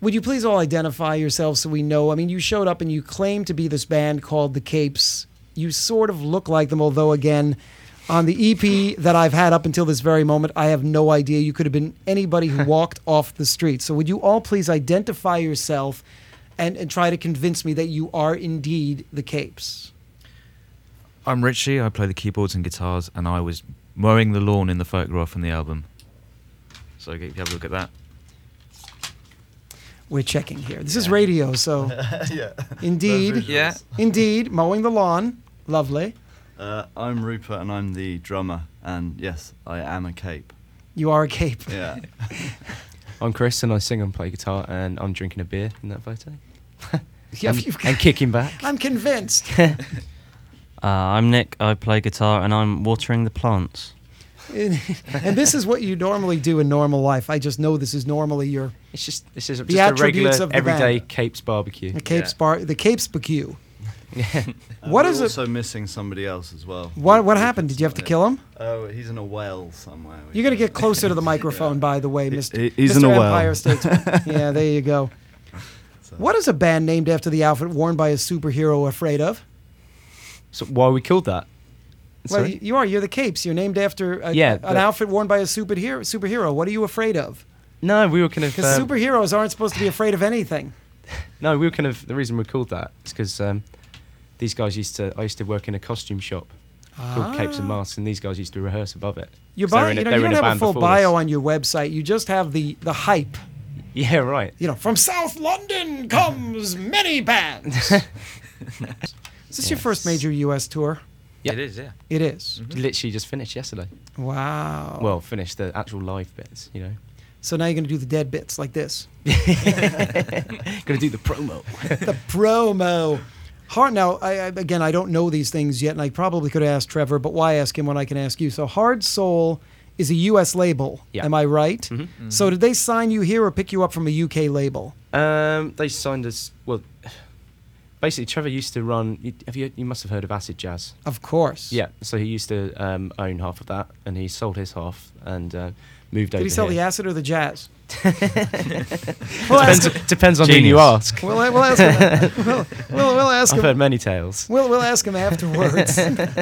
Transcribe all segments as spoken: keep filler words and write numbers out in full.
Would you please all identify yourselves so we know? I mean, you showed up and you claim to be this band called The Capes. You sort of look like them, although, again, on the E P that I've had up until this very moment, I have no idea. You could have been anybody who walked off the street. So would you all please identify yourself and, and try to convince me that you are indeed The Capes? I'm Richie. I play the keyboards and guitars, and I was mowing the lawn in the photograph on the album. So you have a look at that. We're checking here. This is radio, so yeah. indeed, Yeah. indeed, mowing the lawn. Lovely. Uh, I'm Rupert, and I'm the drummer. And yes, I am a cape. You are a cape. Yeah. I'm Chris, and I sing and play guitar, and I'm drinking a beer in that photo. Yeah, and, you've- and kicking back. I'm convinced. Uh, I'm Nick. I play guitar, and I'm watering the plants. And this is what you normally do in normal life. I just know this is normally your It's just this is The just a regular, attributes of the everyday band. Capes barbecue. the Capes Yeah. bar, the Capes barbecue. Yeah. Uh, What we're is it- also missing somebody else as well. What what happened? Did you have to kill him? Oh, he's in a well somewhere. You got to get closer to the microphone, by the way, He- Mister he- he's Mister in a well. Empire Statesman. Yeah, there you go. So- What is a band named after the outfit worn by a superhero afraid of? So why are we called that? Well, Sorry? you, you are. You're the Capes. You're named after a, Yeah, an but- outfit worn by a superhero. Superhero. What are you afraid of? No, we were kind of. Because Um, superheroes aren't supposed to be afraid of anything. no, we were kind of. The reason we're called that is because um, these guys used to. I used to work in a costume shop called Capes and Masks, and these guys used to rehearse above it. Your 'Cause they were bio, in a- you know, they you were in don't a have a band full before bio this. on your website. You just have the the hype. Yeah, right. You know, from South London comes many bands. Is this your first major U S tour? Yep. It is, yeah. It is. Literally just finished yesterday. Wow. Well, finished the actual live bits, you know. So now you're going to do the dead bits like this. Gonna do the promo. The promo. Hard now. I, I, again, I don't know these things yet, and I probably could ask Trevor, but why ask him when I can ask you? So, Hard Soul is a U S label. Yeah. Am I right? Mhm. So, did they sign you here or pick you up from a U K label? Um, they signed us. Well, basically, Trevor used to run. You, have you? You must have heard of Acid Jazz. Of course. Yeah. So he used to um, own half of that, and he sold his half and uh, moved Did over he sell the here. acid or the jazz? depends, depends on who you Genius. ask. We'll, we'll ask him. We'll, we'll, we'll ask I've him. heard many tales. We'll, we'll ask him afterwards.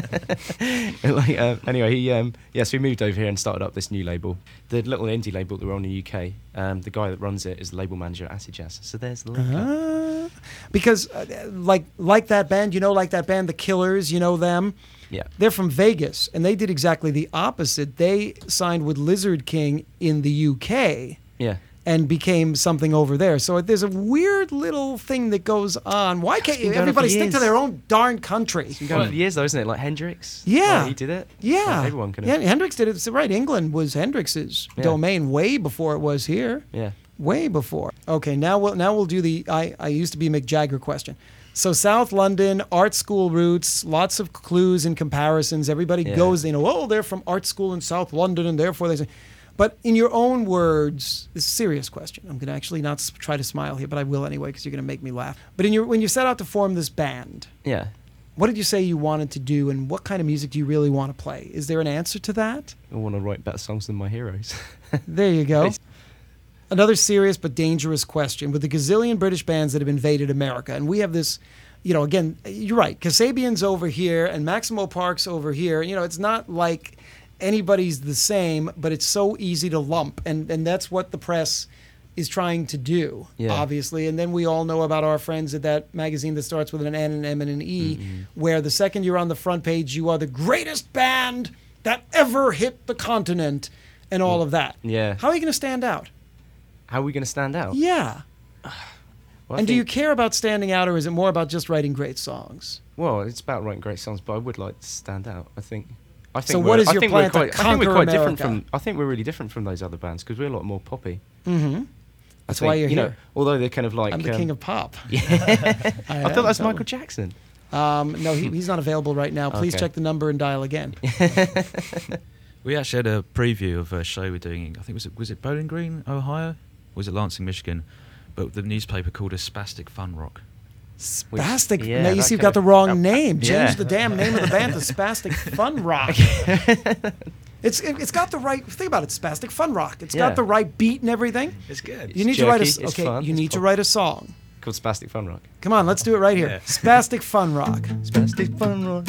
like, uh, anyway, he um, yes, we moved over here and started up this new label, the little indie label that we're on in the U K. Um, the guy that runs it is the label manager at Acid Jazz. So there's the link. up. Uh, because, uh, like, like that band, you know, like that band, The Killers, you know them. Yeah. They're from Vegas, and they did exactly the opposite. They signed with Lizard King in the U K Yeah. and became something over there. So there's a weird little thing that goes on. Why can't been you, going on everybody for stick to years. their own darn country? It's been going on for years though, isn't it? Like Hendrix. Yeah. Like, he did it. Yeah. Like, everyone can. Yeah, Hendrix did it. So, right, England was Hendrix's Yeah. domain way before it was here. Yeah. Way before. Okay, now we'll now we'll do the I, I used to be Mick Jagger question. So South London, art school roots, lots of clues and comparisons. Everybody Yeah. goes, you know, oh, they're from art school in South London, and therefore they say. But in your own words, this is a serious question. I'm going to actually not s- try to smile here, but I will anyway because you're going to make me laugh. But in your when you set out to form this band, Yeah. what did you say you wanted to do, and what kind of music do you really want to play? Is there an answer to that? I want to write better songs than my heroes. There you go. Another serious but dangerous question. With the gazillion British bands that have invaded America, and we have this, you know, again, you're right, Kasabian's over here and Maximo Park's over here. You know, it's not like anybody's the same, but it's so easy to lump, and, and that's what the press is trying to do, Yeah. obviously. And then we all know about our friends at that magazine that starts with an N, an M, and an E, where the second you're on the front page, you are the greatest band that ever hit the continent, and all of that. Yeah. How are you going to stand out? How are we going to stand out? Yeah. Well, I And do you think- care about standing out, or is it more about just writing great songs? Well, it's about writing great songs, but I would like to stand out. I think. I think So we're- what is I your think plan we're to quite, I think we're conquer quite different America? from. I think we're really different from those other bands because we're a lot more poppy. Mm-hmm. I That's think, why you're you know, here. although they're kind of like. I'm the um, king of pop. Yeah. I, I thought that was Michael Jackson. Um, no, he, he's not available right now. Please Okay. check the number and dial again. We actually had a preview of a show we're doing. I think was it was it Bowling Green, Ohio, or was it Lansing, Michigan? But the newspaper called us Spastic Fun Rock. Spastic. yeah, no, you that see, you've kind got the of- wrong uh, name. Change yeah. the damn name of the band to Spastic Fun Rock. It's it, it's got the right. Think about it. Spastic Fun Rock. It's Yeah. got the right beat and everything. It's good. You need to write a jerky, s- it's okay. fun, you it's need to pop. write a song. Called Spastic Fun Rock. Come on, let's do it right here. Yeah. Spastic Fun Rock. Spastic Fun Rock.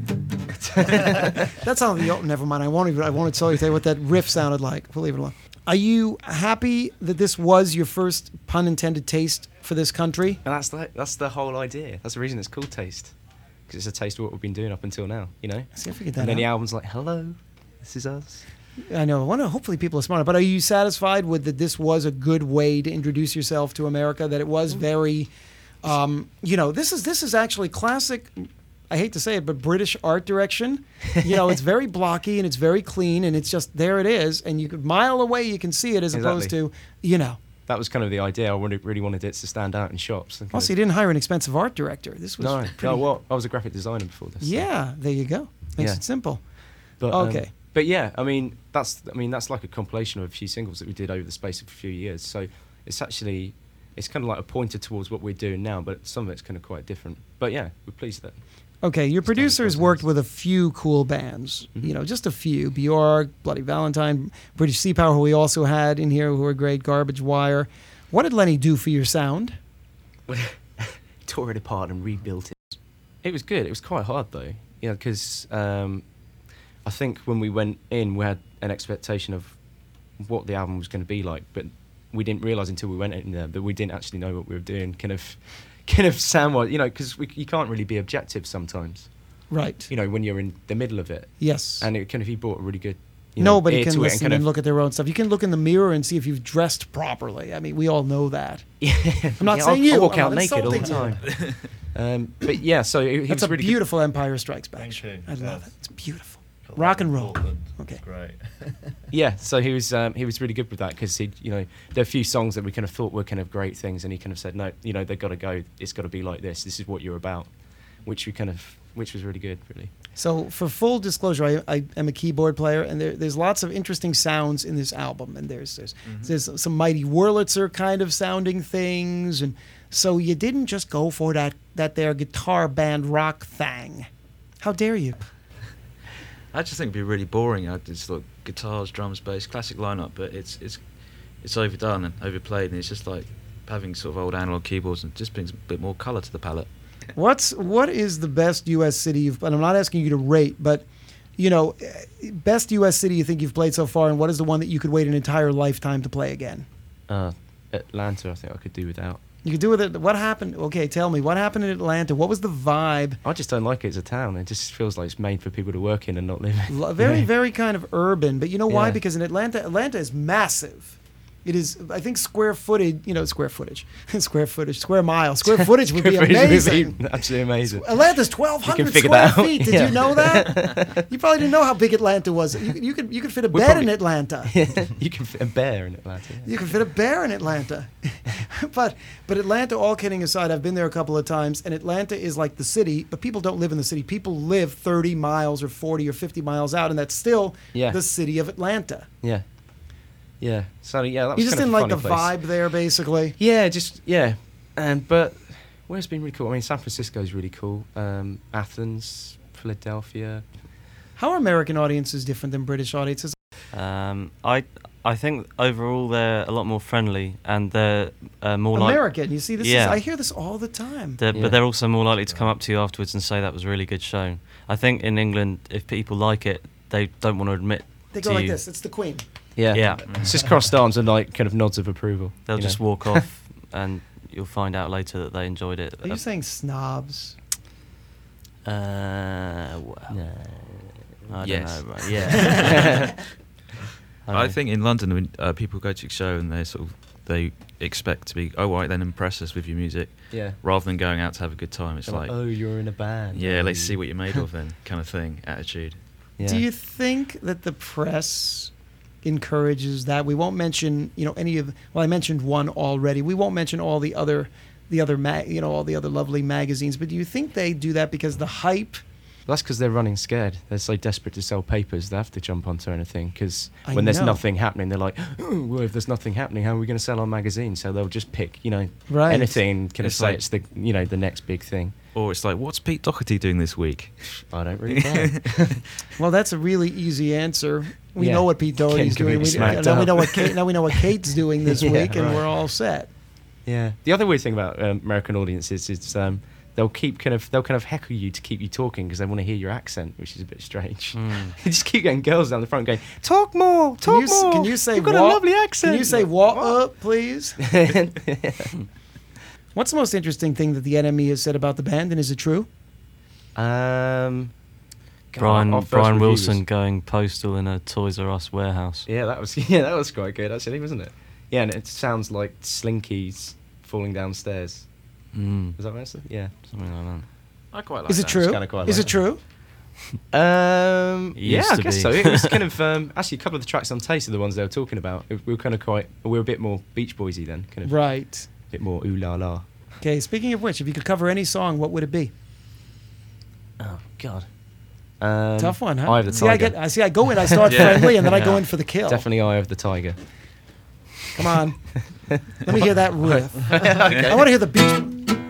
That's how the. Oh, never mind. I won't even. I won't tell you what that riff sounded like. We'll leave it alone. Are you happy that this was your first pun intended taste for this country? And that's the that's the whole idea. That's the reason it's called Taste, because it's a taste of what we've been doing up until now. You know. See, I figured that And then out. the album's like, "Hello, this is us." I know. I wonder. Hopefully, people are smarter. But are you satisfied with that? This was a good way to introduce yourself to America. That it was very, um, you know, this is this is actually classic. I hate to say it, but British art direction. You know, it's very blocky and it's very clean, and it's just there. It is, and you could mile away. You can see it as opposed Exactly. to, you know. That was kind of the idea. I really, really wanted it to stand out in shops. and kind Also, of- you didn't hire an expensive art director. This was no, pretty. no. Well, I was a graphic designer before this. so- Yeah, there you go. Makes Yeah. it simple. But, um, Okay. but yeah, I mean, that's I mean that's like a compilation of a few singles that we did over the space of a few years. So it's actually it's kind of like a pointer towards what we're doing now, but some of it's kind of quite different. But yeah, we're pleased with it. Okay, your It's time producers for worked things. with a few cool bands. Mhm. You know, just a few. Bjork, Bloody Valentine, British Sea Power, who we also had in here, who were great. Garbage Wire. What did Lenny do for your sound? Tore it apart and rebuilt it. It was good. It was quite hard though, you know, because um, I think when we went in, we had an expectation of what the album was going to be like, but we didn't realise until we went in there that we didn't actually know what we were doing. Kind of, kind of sound wise, you know, because you can't really be objective sometimes. Right. You know, when you're in the middle of it, Yes. and it kind of he brought a really good. You know, Nobody ear can to it listen kind and of- look at their own stuff. You can look in the mirror and see if you've dressed properly. I mean, we all know that. Yeah. I'm not Yeah, saying I, you. I walk I'm out not naked all the insulting time. um, but yeah, so it, he That's was a really good. beautiful Empire Strikes Back. Thank you. I love Yes. it. It's beautiful. Got Rock that and roll. Portland. Okay. Great. Yeah, so he was um, he was really good with that because he, you know, there are a few songs that we kind of thought were kind of great things, and he kind of said, no, you know, they've got to go. It's got to be like this. This is what you're about, which we kind of, which was really good, really. So, for full disclosure, I, I am a keyboard player, and there, there's lots of interesting sounds in this album. And there's there's, there's some Mighty Wurlitzer kind of sounding things, and so you didn't just go for that that there guitar band rock thing. How dare you? I just think it'd be really boring. I just like guitars, drums, bass, classic lineup, but it's it's it's overdone and overplayed, and it's just like having sort of old analog keyboards, and it just brings a bit more colour to the palette. What's what is the best U S city you've? And I'm not asking you to rate, but you know, eh, best U S city you think you've played so far, and what is the one that you could wait an entire lifetime to play again? Uh, Atlanta, I think I could do without. You could do with it. What happened? Okay, tell me what happened in Atlanta. What was the vibe? I just don't like it as a town. It just feels like it's made for people to work in and not live in. Lo- Very, very kind of urban. But you know why? Yeah. Because in Atlanta, Atlanta is massive. It is, I think, square footage. You know, square footage, square footage, square mile, square footage would be Would be amazing. absolutely amazing. Atlanta's twelve hundred figure square that out. feet. Did Yeah. you know that? You probably didn't know how big Atlanta was. You, you could you could fit a We're bed probably- in Atlanta. You can fit a bear in Atlanta. yeah. You can fit a bear in Atlanta. but but Atlanta, all kidding aside, I've been there a couple of times, and Atlanta is like the city, but people don't live in the city. People live thirty miles or forty or fifty miles out, and that's still Yeah. the city of Atlanta. Yeah. Yeah. So yeah, that was You just kind didn't of like a the funny vibe place. there, basically. Yeah, just yeah, and but where's been really cool? I mean, San Francisco's really cool. Um, Athens, Philadelphia. How are American audiences different than British audiences? Um, I I think overall they're a lot more friendly, and they're uh, more like. American, you see, this is Yeah. I hear this all the time. They're, Yeah. But they're also more likely to come up to you afterwards and say that was a really good show. I think in England, if people like it, they don't want to admit They to go like you. this. It's the Queen. Yeah. Yeah. It's just crossed arms and like kind of nods of approval. They'll you just know? walk off, and you'll find out later that they enjoyed it. Are you saying snobs? Uh, well, No. I Yes. don't know. Right? Yeah. I know. think in London, when uh, people go to a show and they sort of they expect to be, oh right, then impress us with your music, Yeah. rather than going out to have a good time. It's They're like, oh, you're in a band. yeah, are let's you? see what you're made of, then kind of thing, attitude. Yeah. Do you think that the press encourages that? We won't mention, you know, any of. Well, I mentioned one already. We won't mention all the other, the other, ma- you know, all the other lovely magazines. But do you think they do that because the hype? That's because they're running scared. They're so desperate to sell papers, they have to jump onto anything. Because I when there's know. nothing happening, they're like, oh, well, if there's nothing happening, how are we going to sell our magazine? So they'll just pick, you know, Right. anything and kind of It's say like- it's the, you know, the next big thing. or it's like, what's Pete Doherty doing this week? I don't really care. Well, that's a really easy answer. We Yeah. know what Pete Doherty's Ken's doing. We, completely smacked now we up. know what Kate, now we know what Kate's doing this Yeah, week, and right. we're all set. Yeah. The other weird thing about um, American audiences is um, they'll keep kind of they'll kind of heckle you to keep you talking because they want to hear your accent, which is a bit strange. Mm. They just keep getting girls down the front going, "Talk more, talk Can you, s- more." can you say You've got what? a lovely accent. Can you say what up, please? Yeah. What's the most interesting thing that the enemy has said about the band, and is it true? um, God, Brian our first Brian review Wilson was- going postal in a Toys R Us warehouse. Yeah, that was yeah, that was quite good actually, wasn't it? Yeah, and it sounds like Slinky's falling downstairs. Mm, Was that what I said? Yeah. something like that. I quite like Is it that. true? kinda quite Is like it true? Um, It yeah, used I to guess be. so. It was kind of um, actually a couple of the tracks on Taste are the ones they were talking about. We were kind of quite, we were a bit more Beach Boysy then, kind of Right. a bit more ooh la la. Okay, speaking of which, if you could cover any song, what would it be? Oh God, um, Tough one, huh? Eye of the see, I Tiger. get, I see, I go in, I start Yeah. friendly, and then I go Yeah. in for the kill. Definitely Eye of the Tiger. Come on. Let me hear that riff. Okay. I want to hear the beach.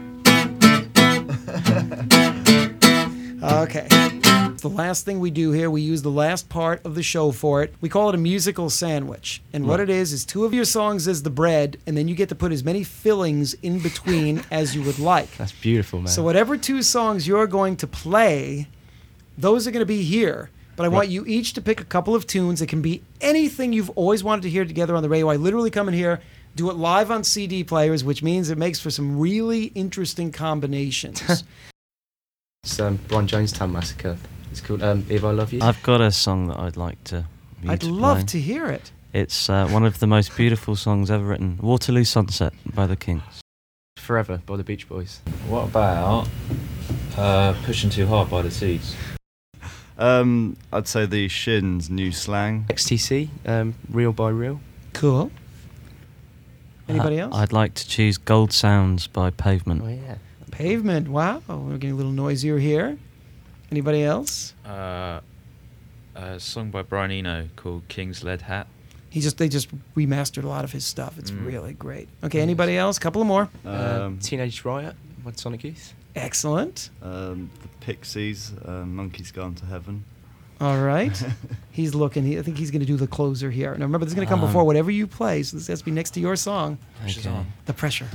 Okay. It's the last thing we do here. We use the last part of the show for it. We call it a musical sandwich. And what Right. it is is two of your songs as the bread, and then you get to put as many fillings in between as you would like. That's beautiful, man. So whatever two songs you're going to play, those are going to be here. But I want Right. you each to pick a couple of tunes. It can be anything you've always wanted to hear together on the radio. I literally come in here, do it live on C D players, which means it makes for some really interesting combinations. It's um, Brian Jonestown Massacre. It's called um, If I Love You. I've got a song that I'd like to. you I'd to love play. to hear it. It's uh, one of the most beautiful songs ever written. Waterloo Sunset by the Kings. Forever by the Beach Boys. What about uh, Pushing Too Hard by the Seeds? Um, I'd say the Shins' New Slang. X T C, um, Real by Real. Cool. Anybody Uh, else? I'd like to choose Gold Sounds by Pavement. Oh yeah. Pavement. Wow. Oh, we're getting a little noisier here. Anybody else? Uh, a song by Brian Eno called King's Lead Hat. He just they just remastered a lot of his stuff. It's Mm. really great. Okay, anybody else? Couple of more. Um, Um, Teenage Riot by Sonic Youth. Excellent. um, the Pixies, uh, Monkey's Gone to Heaven. All right. He's looking. He, I think he's going to do the closer here. Now remember, this is going to come Um, before whatever you play, so this has to be next to your song. Pressure's Okay. on. The pressure.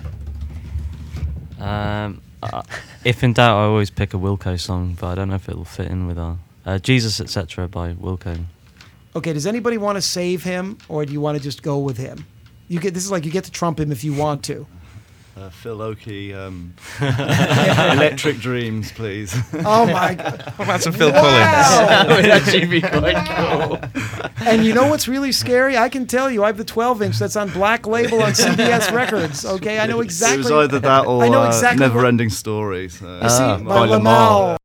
Um, uh, if in doubt, I always pick a Wilco song, but I don't know if it'll fit in with our uh, Jesus et cetera by Wilco. Okay, does anybody want to save him, or do you want to just go with him? You get this is like you get to trump him if you want to. Uh, Phil Oakey, um, Electric Dreams, please. Oh my God! What about some Phil Wow! Collins? That would actually be quite cool. And you know what's really scary? I can tell you, I have the twelve inch that's on Black Label on C B S Records. Okay, I know exactly. It was either that or I know uh, exactly Never what- Ending Story. So. You see, Ah, my by Lamar. Lamal.